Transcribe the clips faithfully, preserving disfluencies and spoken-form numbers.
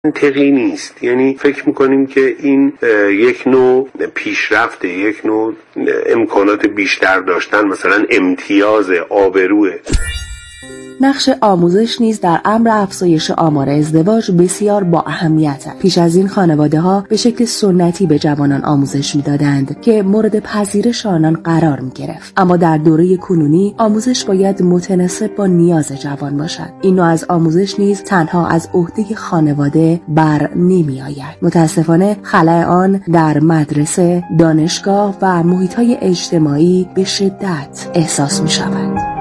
منطقی نیست. یعنی فکر میکنیم که این یک نوع پیشرفته، یک نوع امکانات بیشتر داشتن، مثلا امتیاز، آبروه. نقش آموزش نیز در امر افزایش آمار ازدواج بسیار با اهمیت است. پیش از این خانواده‌ها به شکل سنتی به جوانان آموزش می‌دادند که مورد پذیرش آنان قرار می‌گرفت. اما در دوره کنونی آموزش باید متناسب با نیاز جوان باشد. این نوع از آموزش نیز تنها از عهده خانواده بر نمی‌آید. متأسفانه خلأ آن در مدرسه، دانشگاه و محیط‌های اجتماعی به شدت احساس می‌شود.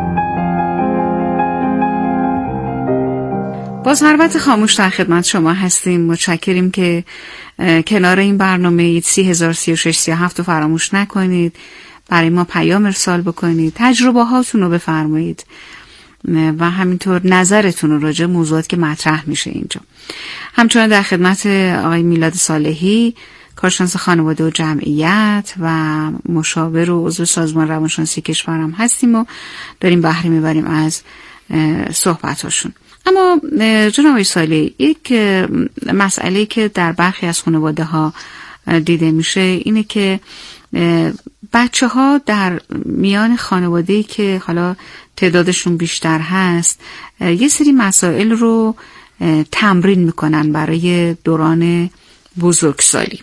با ثروت خاموش در خدمت شما هستیم. متشکریم که کنار این برنامه سی هزار سی و شش سی و هفت رو فراموش نکنید. برای ما پیام ارسال بکنید، تجربه هاتون رو بفرمایید و همینطور نظرتون رو راجع به موضوعات که مطرح میشه اینجا. همچنان در خدمت آقای میلاد صالحی، کارشناس خانواده و جمعیت و مشاور و عضو سازمان روانشناسی کشورم هستیم و داریم بهره میبریم از صحبتاشون. اما جناب آقای صالحی، یک مسئله که در برخی از خانواده ها دیده میشه اینه که بچه ها در میان خانواده‌ای که حالا تعدادشون بیشتر هست یه سری مسائل رو تمرین میکنن برای دوران بزرگسالی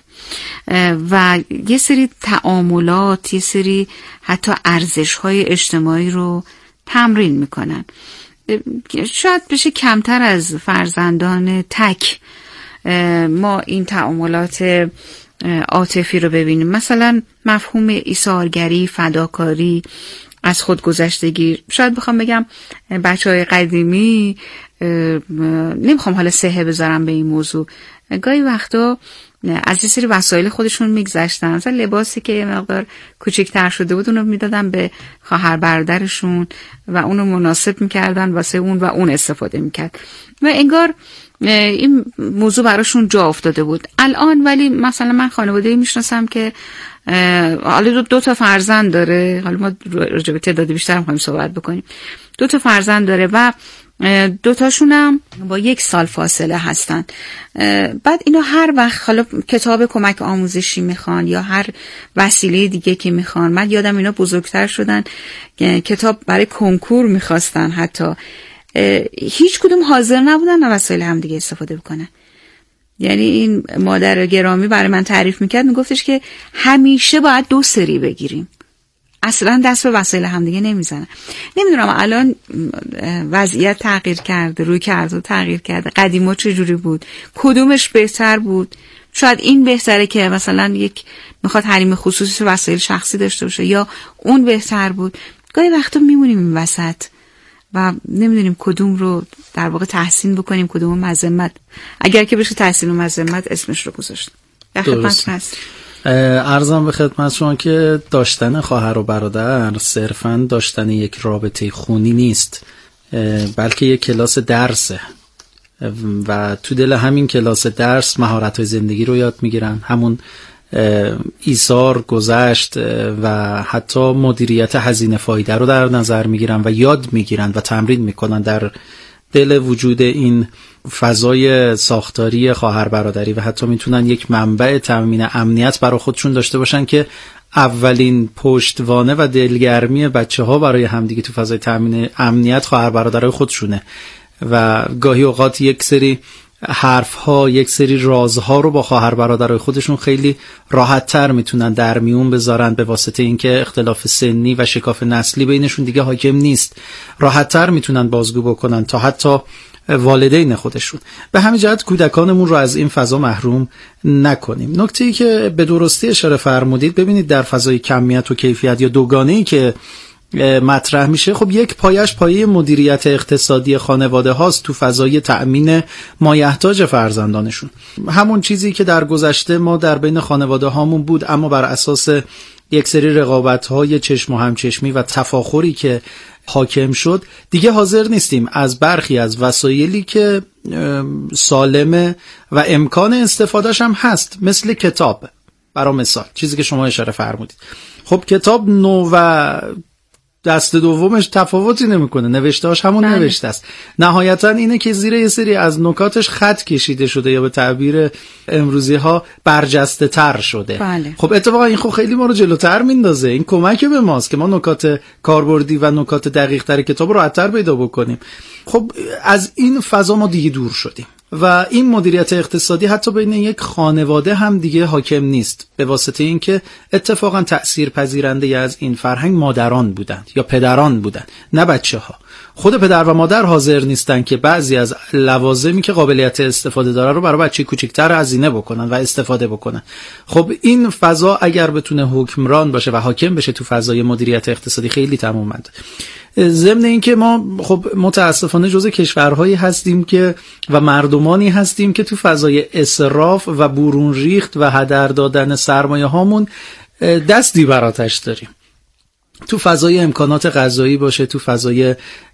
و یه سری تعاملات، یه سری حتی ارزش‌های اجتماعی رو تمرین میکنن. شاید بشه کمتر از فرزندان تک ما این تعاملات عاطفی رو ببینیم. مثلا مفهوم ایثارگری، فداکاری، از خودگذشتگی. شاید بخوام بگم بچهای قدیمی، نمیخوام حالا سهه بذارم به این موضوع، گاهی وقتا از یه سری وسایل خودشون میگذشتن. مثلا لباسی که یه مقدار کوچکتر شده بود اونو میدادن به خواهر برادرشون و اونو مناسب میکردن واسه اون و اون استفاده میکرد و انگار این موضوع براشون جا افتاده بود. الان ولی مثلا من خانواده‌ای میشناسم که حالا دو, دو تا فرزند داره، حالا ما راجع به تعداد بیشتر می‌خوایم صحبت بکنیم. دو تا فرزند داره و دو تاشون هم با یک سال فاصله هستن. بعد اینا هر وقت حالا کتاب کمک آموزشی میخوان یا هر وسیله دیگه که میخوان، من یادم اینا بزرگتر شدن کتاب برای کنکور میخواستن، حتی هیچ کدوم حاضر نبودن از وسایل هم دیگه استفاده بکنن. یعنی این مادر گرامی برای من تعریف میکرد، میگفتش که همیشه باید دو سری بگیریم، اصلا دست به وسایل هم دیگه نمیزنن. نمیدونم الان وضعیت تغییر کرده، روی کرده تغییر کرده، قدیما چجوری بود، کدومش بهتر بود؟ شاید این بهتره که مثلا یک میخواد حریم خصوصی وسایل شخصی داشته باشه یا اون بهتر بود. گاهی وقتا میمونیم این وسط و نمیدونیم کدوم رو در واقع تحسین بکنیم، کدوم مذمت، اگر که بشه تحسین و مذمت اسمش رو گذاشت. در خدمت هست. عرضم به خدمت شما که داشتن خواهر و برادر صرفاً داشتن یک رابطه خونی نیست، بلکه یک کلاس درسه و تو دل همین کلاس درس مهارت‌های زندگی رو یاد میگیرن، همون ایثار، گذشت و حتی مدیریت هزینه فایده رو در نظر میگیرن و یاد میگیرن و تمرین میکنن در دل وجود این فضای ساختاری خواهر برادری و حتی میتونن یک منبع تامین امنیت برای خودشون داشته باشن که اولین پشتوانه و دلگرمی بچه ها برای همدیگه تو فضای تامین امنیت خواهر برادرای خودشونه و گاهی اوقات یک سری حرف ها، یک سری رازها رو با خواهر برادرای خودشون خیلی راحت تر میتونن در میون بذارن به واسطه اینکه اختلاف سنی و شکاف نسلی بینشون دیگه حاکم نیست، راحت تر میتونن بازگو بکنن تا حتی والدین خودشون. به همین جهت کودکانمون رو از این فضا محروم نکنیم. نکته‌ای که به درستی اشاره فرمودید، ببینید در فضای کمیت و کیفیت یا دوگانه‌ای که مطرح میشه، خب یک پایش پایه مدیریت اقتصادی خانواده هاست تو فضای تأمین مایحتاج فرزندانشون. همون چیزی که در گذشته ما در بین خانواده هامون بود اما بر اساس یک سری رقابت های چشم و همچشمی و تفاخری که حاکم شد، دیگه حاضر نیستیم از برخی از وسایلی که سالمه و امکان استفادهش هم هست، مثل کتاب برای مثال، چیزی که شما اشاره فرمودید. خب کتاب نو و دست دومش تفاوتی نمیکنه، نوشته‌اش همون بله. نوشته است. نهایتا اینه که زیر یه سری از نکاتش خط کشیده شده یا به تعبیر امروزی ها برجسته تر شده. بله. خب اتفاقا این خب خیلی ما رو جلوتر میندازه، این کمک به ماست که ما نکات کاربردی و نکات دقیق تر کتاب رو راحت‌تر پیدا بکنیم. خب از این فضا ما دیگه دور شدیم و این مدیریت اقتصادی حتی بین یک خانواده هم دیگه حاکم نیست، به واسطه اینکه اتفاقا تأثیر پذیرنده از این فرهنگ مادران بودند یا پدران بودند، نه بچه‌ها. خود پدر و مادر حاضر نیستن که بعضی از لوازمی که قابلیت استفاده داره رو برای بچه کوچیک‌تر هزینه بکنن و استفاده بکنن. خب این فضا اگر بتونه حکمران باشه و حاکم بشه تو فضای مدیریت اقتصادی خیلی تمومنده. ضمن این که ما خب متاسفانه جزء کشورهایی هستیم که و مردمانی هستیم که تو فضای اسراف و برون ریخت و هدر دادن سرمایه هامون دستی بر آتش داریم. تو فضای امکانات غذایی باشه، تو فضای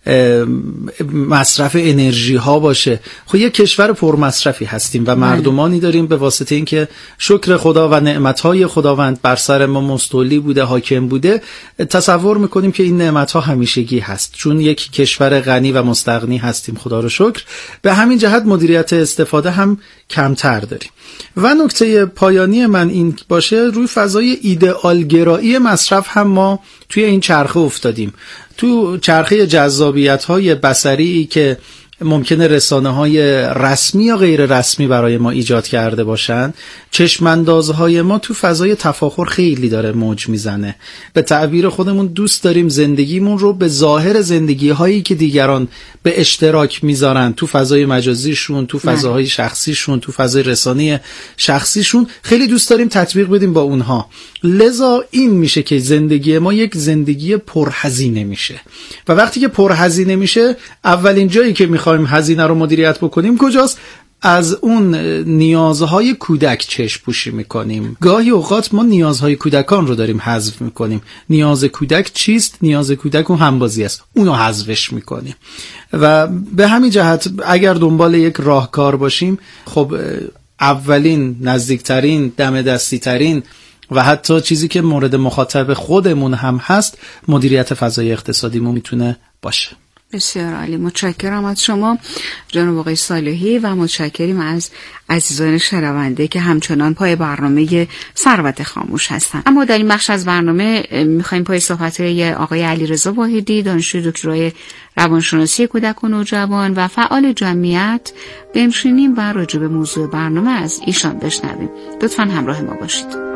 مصرف انرژی ها باشه. خب یک کشور پرمصرفی هستیم و مردمانی داریم به واسطه اینکه شکر خدا و نعمتهای خداوند بر سر ما مستولی بوده، حاکم بوده، تصور میکنیم که این نعمتها همیشگی هست، چون یک کشور غنی و مستغنی هستیم خدا رو شکر. به همین جهت مدیریت استفاده هم کمتر داریم. و نکته پایانی من این باشه، روی فضای ایدئالگرایی مصرف هم ما توی این چرخه افتادیم، تو چرخه جذابیت‌های بصری که ممکنه رسانه‌های رسمی یا غیر رسمی برای ما ایجاد کرده باشن. چشماندازهای ما تو فضای تفاخر خیلی داره موج میزنه. به تعبیر خودمون دوست داریم زندگیمون رو به ظاهر زندگی‌هایی که دیگران به اشتراک میذارن تو فضای مجازیشون، تو فضاهای شخصیشون، تو فضای رسانه شخصیشون، خیلی دوست داریم تطبیق بدیم با اونها. لذا این میشه که زندگی ما یک زندگی پرهزینه میشه و وقتی که پرهزینه میشه، اولین جایی که میخوایم هزینه رو مدیریت بکنیم کجاست؟ از اون نیازهای کودک چشم پوشی میکنیم. گاهی اوقات ما نیازهای کودکان رو داریم حذف میکنیم. نیاز کودک چیست؟ نیاز کودک اون همبازی است، اونو حذفش میکنیم. و به همین جهت اگر دنبال یک راهکار باشیم، خب اولین، نزدیکترین، دم دستی ترین و حتی چیزی که مورد مخاطب خودمون هم هست، مدیریت فضای اقتصادیمون میتونه باشه. بسیار عالی، متشکرم از شما جناب آقای صالحی و متشکریم از عزیزان شنونده که همچنان پای برنامه ثروت خاموش هستن. اما در این بخش از برنامه میخوایم پای صحبت‌های آقای علیرضا واحدی، دانشجوی دکترای روانشناسی کودک و نوجوان و فعال جمعیت، بنشینیم و راجع به موضوع برنامه از ایشان بشنویم. لطفاً همراه ما باشید.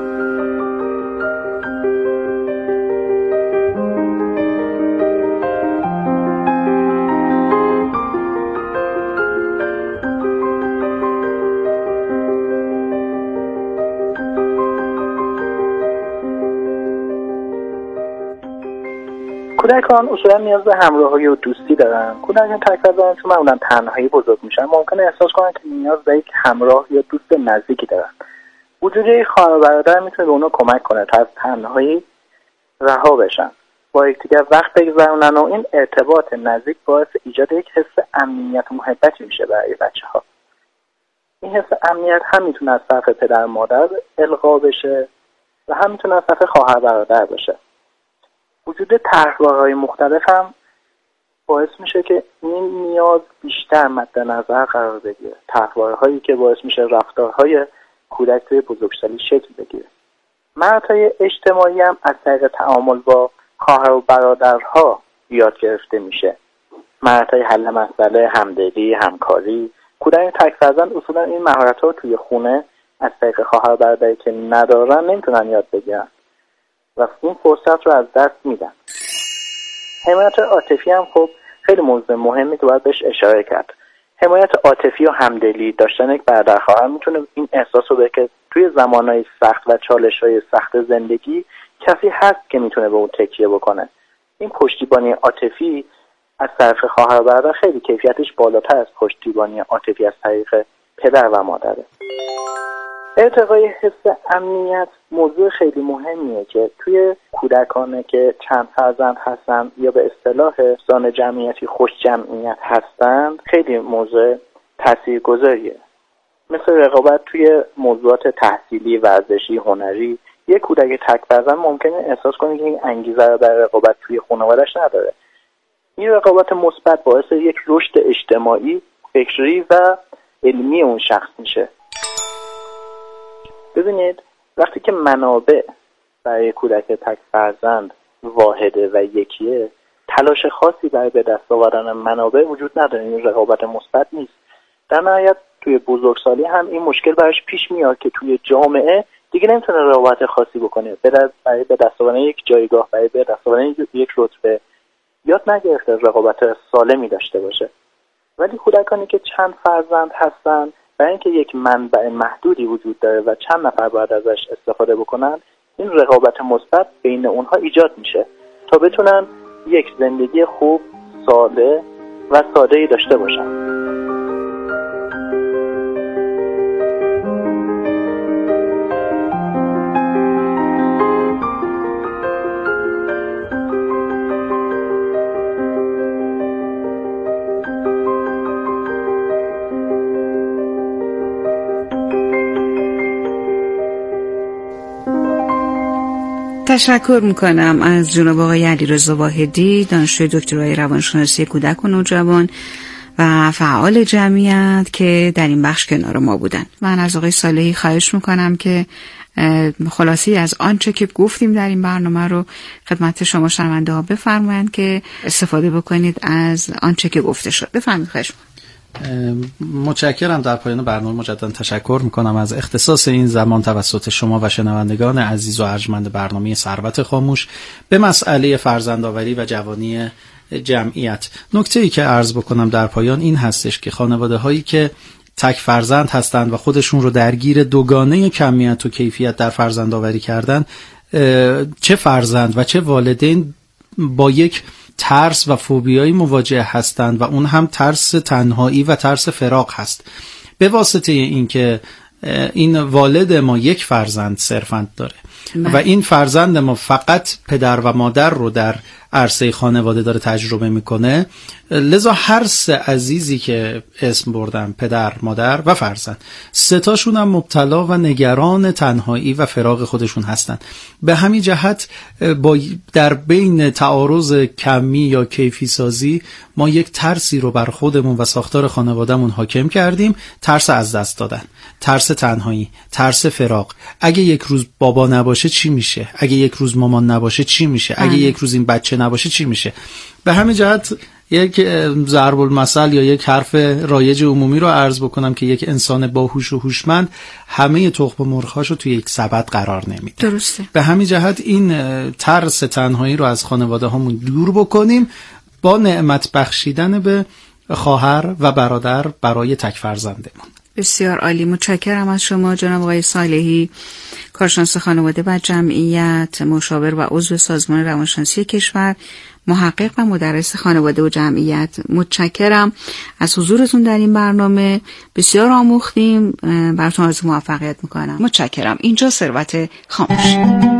کودکان اصولا نیاز به همراهی و دوستی دارن. کودکان تک‌نظرن چون معمولا تنهایی بزرگ میشن، ممکنه احساس کنن که نیاز به یک همراه یا دوست نزدیکی دارن. وجود یک خواهر و برادر میتونه به اونا کمک کنه تا از تنهایی رها بشن، با یکدیگر وقت بگذرونن و این ارتباط نزدیک باعث ایجاد یک حس امنیت و محبتی میشه برای بچه‌ها. این حس امنیت هم میتونه از طرف پدر و مادر القا بشه و هم میتونه از طرف خواهر و برادر بشه. وجود طرحوارهای مختلف هم باعث میشه که این نیاز بیشتر مد نظر قرار بگیره. طرحوارهایی که باعث میشه رفتارهای کودک توی بزرگسالی شکل بگیره. مهارت‌های اجتماعی هم از طریق تعامل با خواهر و برادرها یاد گرفته میشه. مهارت‌های حل مسئله، همدلی، همکاری. کودک تک فرزند اصولا این مهارت‌ها رو توی خونه از طریق خواهر و برادری که ندارن نمیتونن یاد بگیرن و این فرصت رو از دست میدن. حمایت عاطفی هم خب خیلی موضوع مهمی که باید بهش اشاره کرد. حمایت عاطفی و همدلی داشتن یک برادر خواهر میتونه این احساس رو بده که توی زمانهای سخت و چالش‌های سخت زندگی کسی هست که میتونه به اون تکیه بکنه. این پشتیبانی عاطفی از طرف خواهر و برادر خیلی کیفیتش بالاتر از پشتیبانی عاطفی از طریق پدر و مادره. ارتقای حس امنیت موضوع خیلی مهمیه که توی کودکانه که چند فرزند هستن یا به اصطلاح زان جمعیتی خوش جمعیت هستند خیلی موضوع تاثیرگذاریه. مثل رقابت توی موضوعات تحصیلی، ورزشی، هنری یک کودک تک فرزند ممکنه احساس کنه که این انگیزه رو در رقابت توی خانواده‌اش نداره. این رقابت مثبت باعث یک رشد اجتماعی، فکری و علمی اون شخص میشه. ببینید وقتی که منابع برای کودک تک فرزند واحده و یکیه، تلاش خاصی برای به دست آوردن منابع وجود نداره. این رقابت مثبت نیست. در نهایت توی بزرگسالی هم این مشکل براش پیش میاد که توی جامعه دیگه نمیتونه رقابت خاصی بکنه. برای به دست آوردن یک جایگاه، برای به دست آوردن یک رتبه یاد نگرفته رقابت سالمی داشته باشه. ولی کودکانی که چند فرزند هستن، برای اینکه یک منبع محدودی وجود داره و چند نفر باید ازش استفاده بکنن، این رقابت مثبت بین اونها ایجاد میشه تا بتونن یک زندگی خوب، ساده و ساده‌ای داشته باشن. تشکر میکنم از جناب آقای علیرضا واحدی، دانشجوی دکترای روانشناسی کودک و نوجوان و فعال جمعیت که در این بخش کنار ما بودن. من از آقای صالحی خواهش میکنم که خلاصی از آنچه که گفتیم در این برنامه رو خدمت شما شنونده ها بفرمایند که استفاده بکنید از آنچه که گفته شد. بفرمایید. خواهش میکنم. متشکرم. در پایان برنامه مجددا تشکر میکنم از اختصاص این زمان توسط شما و شنوندگان عزیز و ارجمند برنامه ثروت خاموش به مسئله فرزندآوری و جوانی جمعیت. نکته‌ای که عرض بکنم در پایان این هستش که خانواده هایی که تک فرزند هستند و خودشون رو درگیر دوگانه کمیت و کیفیت در فرزندآوری کردن، چه فرزند و چه والدین با یک ترس و فوبیایی مواجه هستند و اون هم ترس تنهایی و ترس فراق هست. به واسطه این که این والد ما یک فرزند صرفاً داره من. و این فرزند ما فقط پدر و مادر رو در عرصه خانواده داره تجربه میکنه، لذا هر سه عزیزی که اسم بردم، پدر، مادر و فرزند، سه تاشون هم مبتلا و نگران تنهایی و فراق خودشون هستن. به همین جهت با در بین تعارض کمی یا کیفی سازی ما یک ترسی رو بر خودمون و ساختار خانوادهمون حاکم کردیم، ترس از دست دادن، ترس تنهایی، ترس فراق. اگه یک روز بابا نباشه چی میشه؟ اگه یک روز مامان نباشه چی میشه؟ اگه یک روز این بچه نباشه چی میشه؟ به همین جهت یک ضرب المثل یا یک حرف رایج عمومی رو عرض بکنم که یک انسان باهوش و هوشمند همه تخم مرغ‌هاشو توی یک سبد قرار نمیده. درسته. به همین جهت این ترس تنهایی رو از خانواده هامون دور بکنیم با نعمت بخشیدن به خواهر و برادر برای تک فرزندمون. بسیار عالی. متشکرم از شما جناب آقای صالحی، کارشناس خانواده و جمعیت، مشاور و عضو سازمان روانشناسی کشور، محقق و مدرس خانواده و جمعیت. متشکرم از حضورتون در این برنامه. بسیار آموختیم. براتون آرزوی موفقیت میکنم. متشکرم. اینجا ثروت خاموش.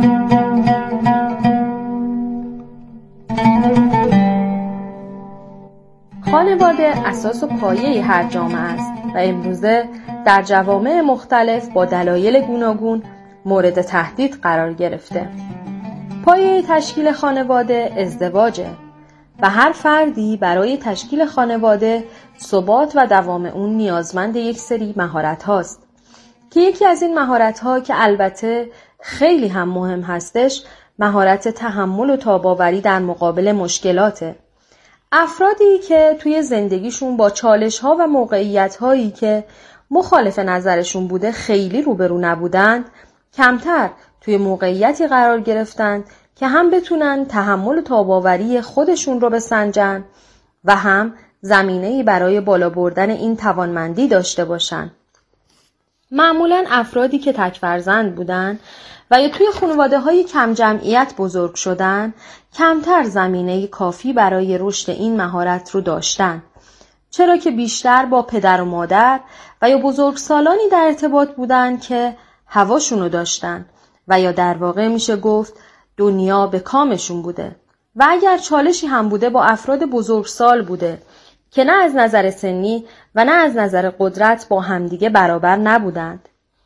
خانواده اساس و پایه هر جامعه است و امروزه در جوامع مختلف با دلایل گوناگون مورد تهدید قرار گرفته. پایه تشکیل خانواده ازدواجه و هر فردی برای تشکیل خانواده ثبات و دوام اون نیازمند یک سری مهارت هاست که یکی از این مهارت ها که البته خیلی هم مهم هستش مهارت تحمل و تاباوری در مقابل مشکلاته. افرادی که توی زندگیشون با چالش ها و موقعیت هایی که مخالف نظرشون بوده خیلی روبرو نبودند، کمتر توی موقعیتی قرار گرفتند که هم بتونن تحمل و تاباوری خودشون رو بسنجن و هم زمینه‌ای برای بالا بردن این توانمندی داشته باشن. معمولاً افرادی که تک فرزند بودن و یا توی خانواده‌های کم جمعیت بزرگ شدن، کمتر زمینه کافی برای رشد این مهارت رو داشتن، چرا که بیشتر با پدر و مادر و یا بزرگسالانی در ارتباط بودن که هواشونو داشتن و یا در واقع میشه گفت دنیا به کامشون بوده و اگر چالشی هم بوده با افراد بزرگسال بوده که نه از نظر سنی و نه از نظر قدرت با همدیگه برابر نبودند.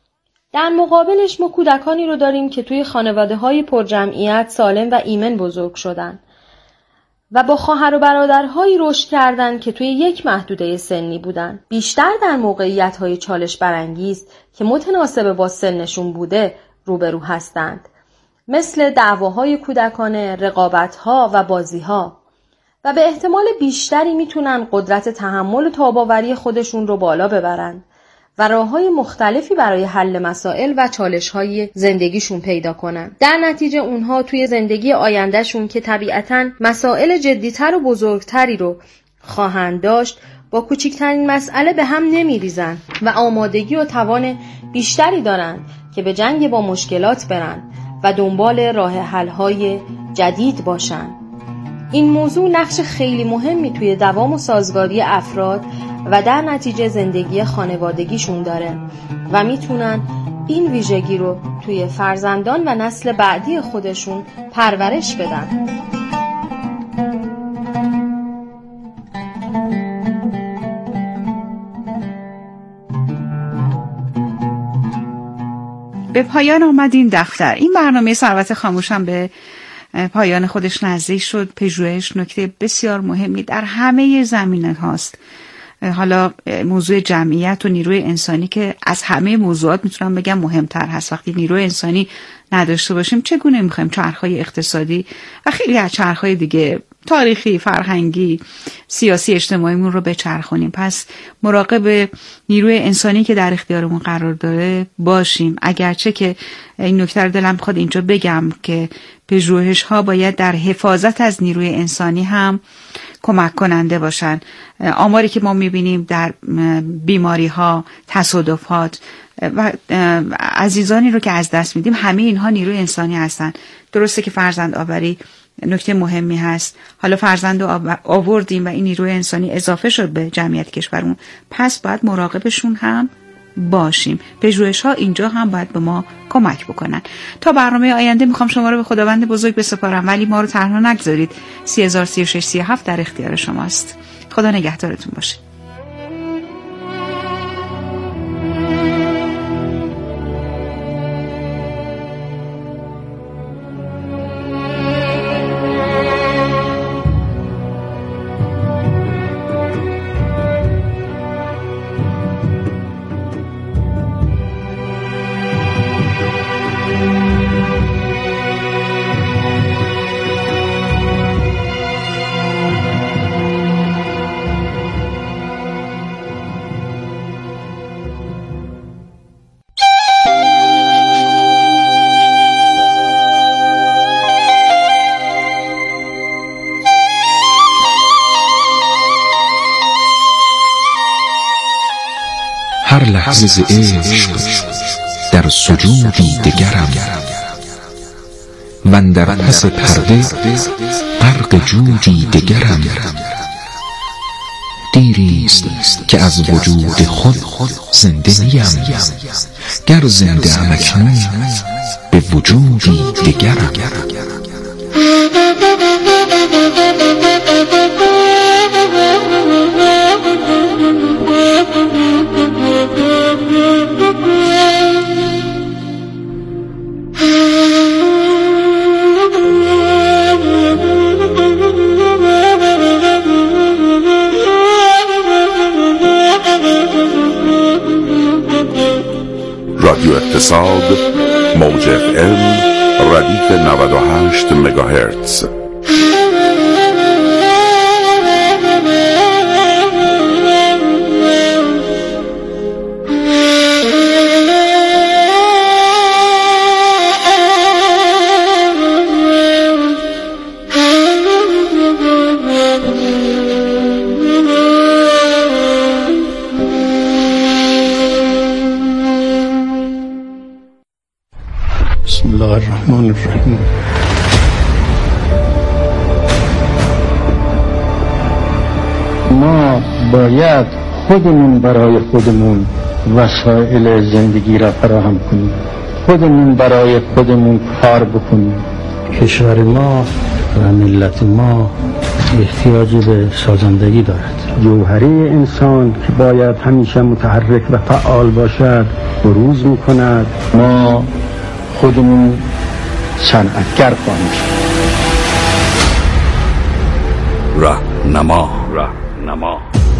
در مقابلش ما کودکانی رو داریم که توی خانواده‌های پرجمعیت سالم و ایمن بزرگ شدن و با خواهر و برادرهایی رشد کردن که توی یک محدوده سنی بودن. بیشتر در موقعیت‌های چالش برانگیز که متناسب با سنشون بوده روبرو هستند، مثل دعواهای کودکانه، رقابت‌ها و بازی‌ها، و به احتمال بیشتری میتونن قدرت تحمل و تاب‌آوری خودشون رو بالا ببرن و راه‌های مختلفی برای حل مسائل و چالش‌های زندگیشون پیدا کنن. در نتیجه اونها توی زندگی آیندهشون که طبیعتاً مسائل جدی‌تر و بزرگتری رو خواهند داشت، با کوچکترین مسئله به هم نمیریزن و آمادگی و توان بیشتری دارن که به جنگ با مشکلات برن و دنبال راه حل‌های جدید باشن. این موضوع نقش خیلی مهمی توی دوام و سازگاری افراد و در نتیجه زندگی خانوادگیشون داره و میتونن این ویژگی رو توی فرزندان و نسل بعدی خودشون پرورش بدن. به پایان آمد این دفتر. این برنامه ثروت خاموش هم به پایان خودش نزدیک شد. پژوهش نکته بسیار مهمی در همه زمینه هاست. حالا موضوع جمعیت و نیروی انسانی که از همه موضوعات میتونم بگم مهمتر هست. وقتی نیروی انسانی نداشته باشیم چگونه میخوایم چرخهای اقتصادی و خیلی از چرخهای دیگه تاریخی، فرهنگی، سیاسی، اجتماعیمون رو بچرخونیم؟ پس مراقب نیروی انسانی که در اختیارمون قرار داره باشیم. اگرچه که این نکته رو دلم میخواد اینجا بگم که پژوهش ها باید در حفاظت از نیروی انسانی هم کمک کننده باشن. آماری که ما میبینیم در بیماری ها، تصادفات و عزیزانی رو که از دست میدیم، همه اینها نیروی انسانی هستن. درسته که فرزند آوری نکته مهمی هست. حالا فرزند رو آوردیم و این نیروی انسانی اضافه شد به جمعیت کشورمون، پس باید مراقبشون هم باشیم. پژوهش ها اینجا هم باید به ما کمک بکنن. تا برنامه آینده میخوام شما رو به خداوند بزرگ بسپارم، ولی ما رو تنها نگذارید. سی هزار سی و شش سی و هفت در اختیار شماست. خدا نگهدارتون باشه. هر لحظه ز عشق در سجودی دگرم، من در پس پرده غرق جودی دگرم. دیریست که از وجود خود زنده نیم، گر زنده ام اکنون به وجودی دگرم. رادیو اقتصاد، موج اف ام، ردیف نود و هشت مگاهرتز. بسم الله الرحمن الرحیم. ما باید خودمون برای خودمون وسایل زندگی را فراهم کنیم، خودمون برای خودمون کار بکنیم. کشور ما و ملت ما احتیاج به سازندگی دارد. جوهره انسان که باید همیشه متحرک و فعال باشد بروز می‌کند. ما خودمون صنعتگر خواهیم شد. راهنما راهنما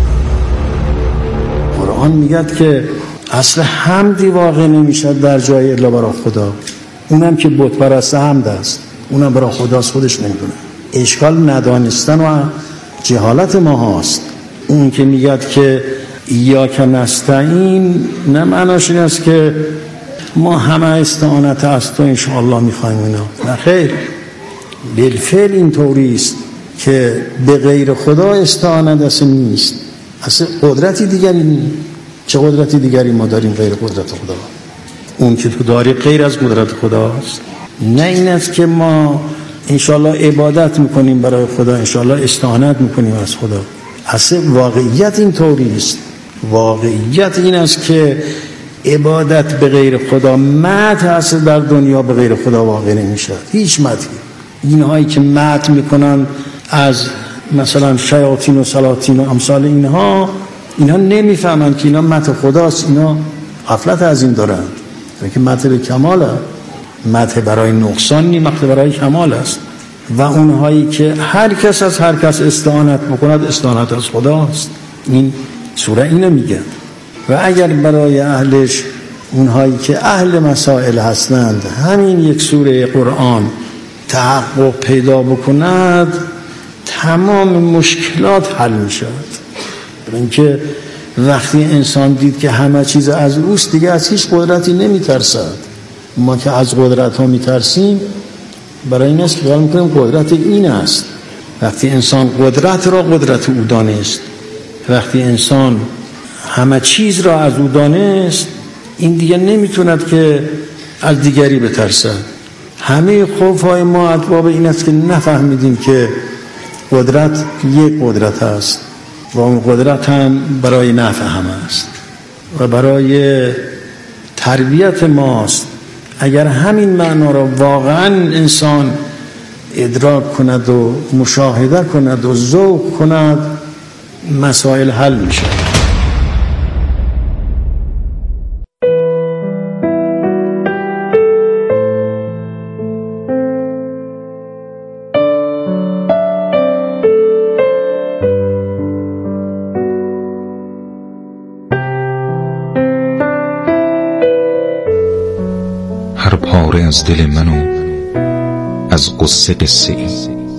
قرآن میگه که اصل حمدی واقع نمیشد در جای الا برای خدا. اونم که بت پرست حمد است، اونم برای خداست، خودش نمیدونه. اشکال ندانستن و جهالت ما هست. اون که میگه که ایاک نستعین، نه معناش این است که ما همه استعانت از تو انشاءالله میخوایم اینا. نه خیر، بالفعل این طوری است که به غیر خدا استعانت اصلا نیست. اصلا قدرتی دیگری نیست. چه قدرتی دیگری ما داریم غیر قدرت خدا؟ اون که تو داری غیر از قدرت خداست. نه این است که ما انشاءالله عبادت میکنیم برای خدا، انشاءالله استعانت میکنیم از خدا. اصلا واقعیت این طوری است. واقعیت این است که عبادت به غیر خدا، مدح اصلا در دنیا به غیر خدا واقع نمیشه. هیچ مدحی. اینهایی که مدح میکنن از مثلا شیاطین و سلاطین و امثال اینها، اینها نمیفهمن که اینا مدح خداست. اینا غفلت از این دارن که مدح به کماله. مدح برای نقصان نی، مدح برای کمال است. و اونهایی که هر کس از هر کس استعانت بکند، استعانت از خداست. این سوره اینو میگه. و اگر برای اهلش، اونهایی که اهل مسائل هستند، همین یک سوره قرآن تحقق پیدا بکند، تمام مشکلات حل می شود. برای اینکه وقتی انسان دید که همه چیز از اوست، دیگه از هیچ قدرتی نمی ترسد. ما که از قدرت ها می ترسیم، برای این است که خیال میکنیم قدرت این است. وقتی انسان قدرت را قدرت او دانست، وقتی انسان همه چیز را از او دانست، این دیگه نمیتوند که از دیگری بترسد. همه خوف‌های ما اتباب این است که نفهمیدیم که قدرت یک قدرت است و اون قدرت هم برای نفع همه است و برای تربیت ماست. اگر همین معنا را واقعا انسان ادراک کند و مشاهده کند و ذوق کند، مسائل حل میشه. هر پاره از دل منو از قصه قصه ای،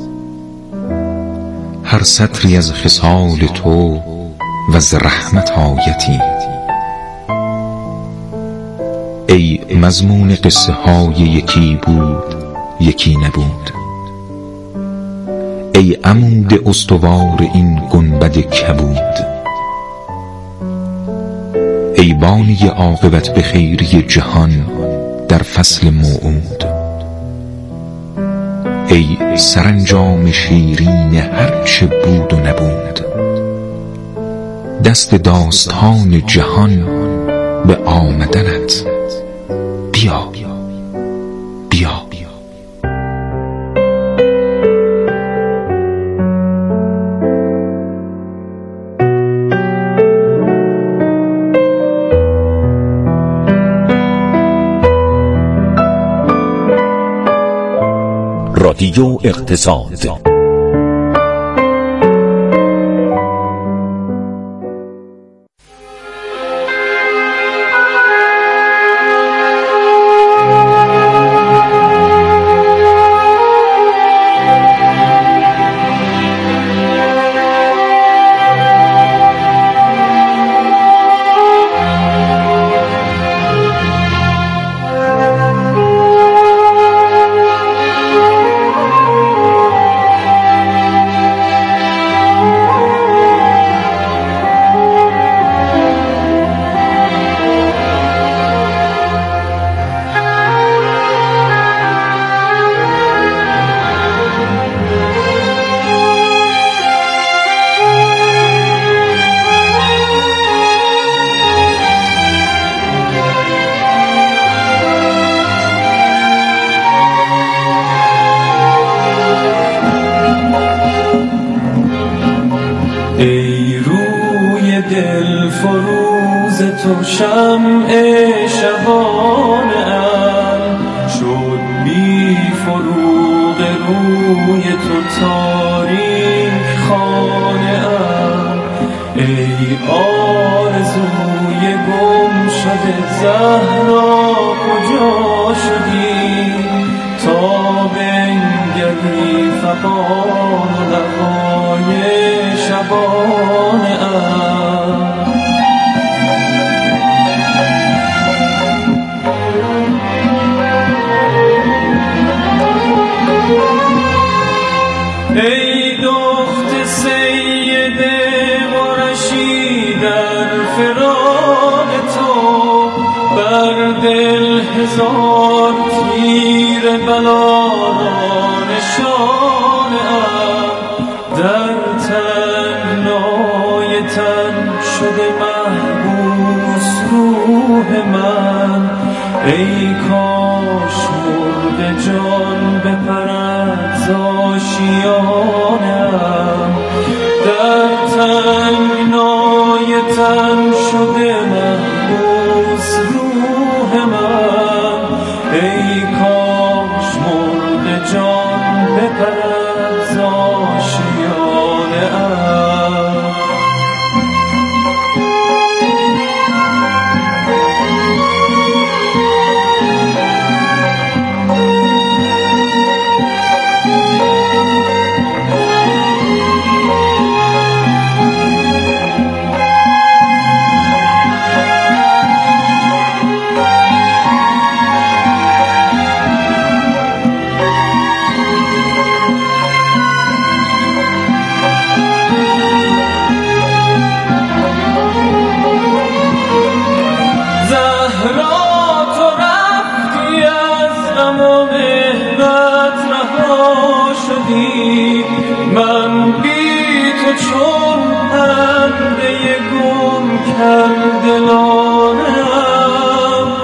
هر سطری از خصال تو و از رحمت آیتی. ای مضمون قصه های یکی بود یکی نبود، ای عمود استوار این گنبد کبود، ای بانی عاقبت به خیری جهان در فصل موعود، ای سرانجام شیرین هر چه بود و نبود. دست داستان جهان به آمدنت، بیا بیا. رادیو اقتصاد. شمع شبانه‌ام شد بی فروغ روی تو تاریک خانه‌ام. ای آرزوی گم شده زهرا کجا شدی تا بنگری فغان لبای شبانه‌ام. ای دخت سید قرشی در فراق تو بر دل هزار تیر بلا نشانه‌ام. در تنگنای تن شده محبوس روح من. ای کاش مرد جان بپرد ز آشیانه‌ام. در تنگنای تن شده محبوس روح من. ای کاش مرد جان بپرد ز آشیانه‌ام. من بی تو چون پرنده گم کرده لانه‌ام.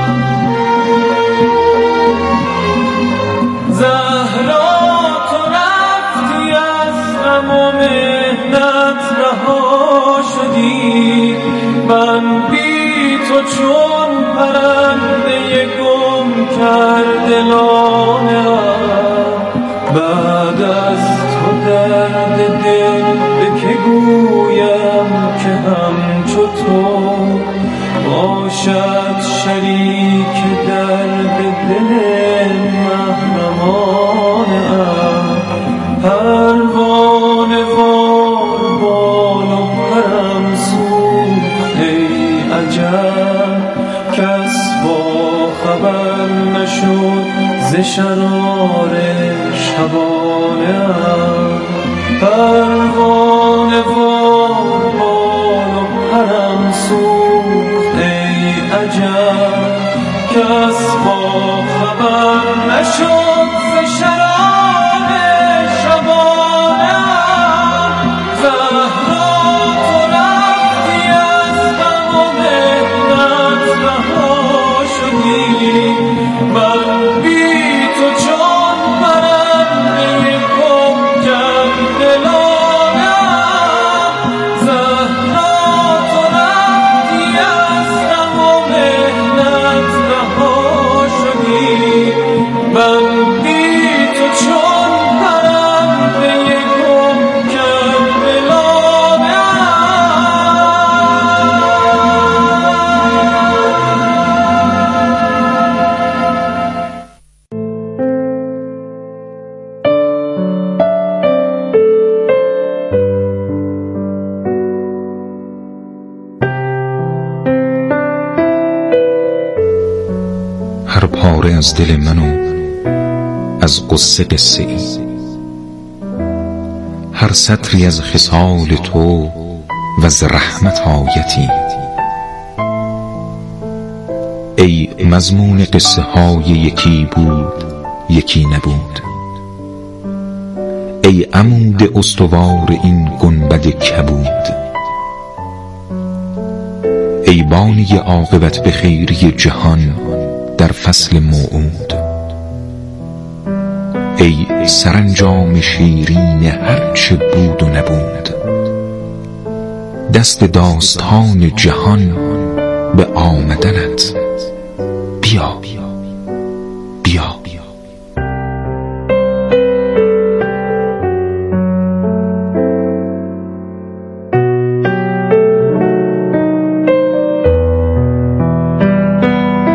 زهرا تو رفتی از غم و محنت رها شدی. من بی تو چون پرنده گم کرده لانه‌ام. بعد از تو درد دل به که گویم که همچو تو باشد شریک درد دل محرمانه‌ام. پروانه وار بال و پرم سوخت ای عجب کس با خبر نشد ز شرار شبانه‌ام. پروانه وار بال و پرم سوخت ای عجب کس با خبر نشد ز شرار شبانه‌ام. زهرا تو رفتی از غم و محنت رها شدی. من بی تو چون پرنده گم کرده لانه‌ام. زهرا تو رفتی از غم و محنت رها شدی. من بی تو چون پرنده گم کرده هر پاره از دل منو از قصه قصه ای، هر سطری از خصال تو و از رحمت آیتی. ای مضمون قصه های یکی بود یکی نبود. ای عمود استوار این گنبد کبود. ای بانی عاقبت به خیری جهان در فصل موعود. ای سرانجام شیرین هر چه بود و نبود. دست داستان جهان به آمدنت بیا.